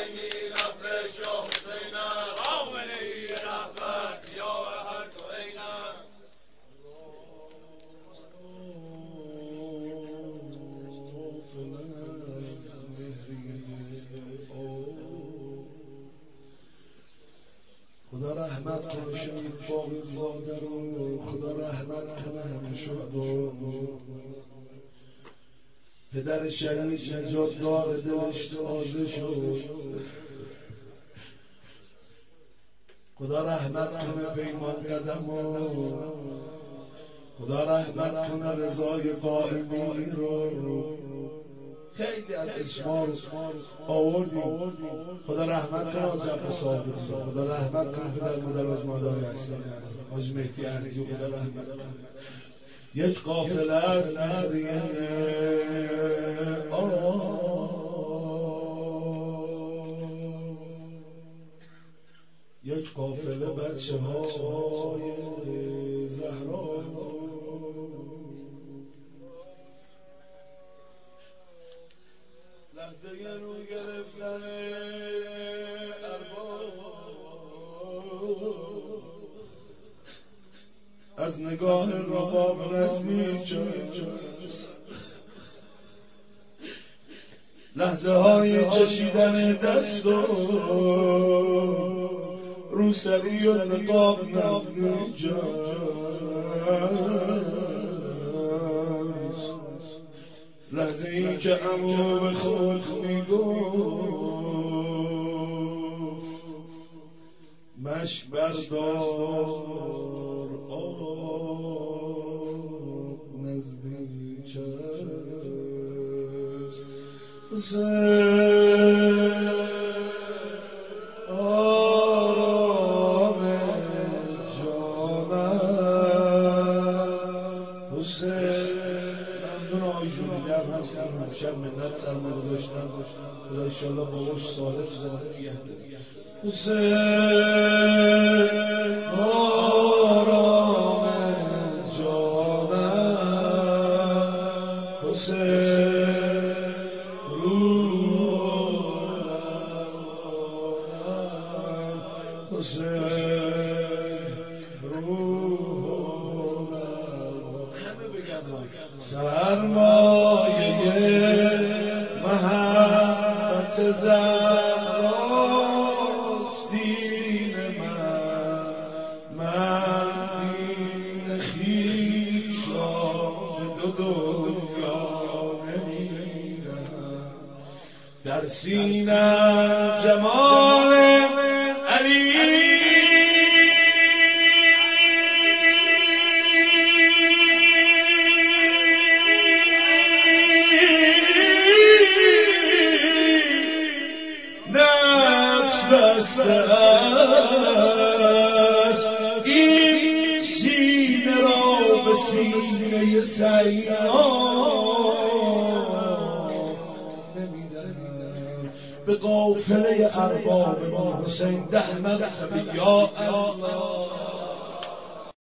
حسینی لبک یا حسین است آمنی رهبر سیاه هر دو عین است خدا رحمت کنه شهید باقر زاده رو، خدا رحمت کنه همه شهدا. پدر شهید نجات دار دلش تازه شد، خدا رحمت کنه پیمان قدم رو، خدا رحمت کنه رضای قائمی رو. خیلی از اسما رو آوردیم، خدا رحمت کنه جب صابر، خدا رحمت کنه پدر مادر از مادر هستیم حاج مهدی عزیز، خدا رحمت کنه. یک قافله از مهریه یک قافله بچه های زهرا، لحظه رو گرفتن ارباب از نگاه رباب نزدیک است، لحظه های چشیدن دست و روسری و نقاب نزدیک است، لحظه ای که عمو به خود میگفت مشک بردار آب نزدیک است. حسین آرام جانم، حسین ممنون آقای جولیدر هستم، شب منت سرما گذاشتن، خدا انشالله باباش صالح زنده نگه داره. حسین آرام جانم، حسین روح روانم، حسین روح همه بگن سرمایه محبت زهراست دین من دین خویش را به دو دنیا نمیرم، در سینم جمال علی بسته است، این سینه را به سینه سینا نمیدهم، به قافله ارباب ما حسین 10 مرتبه یا الله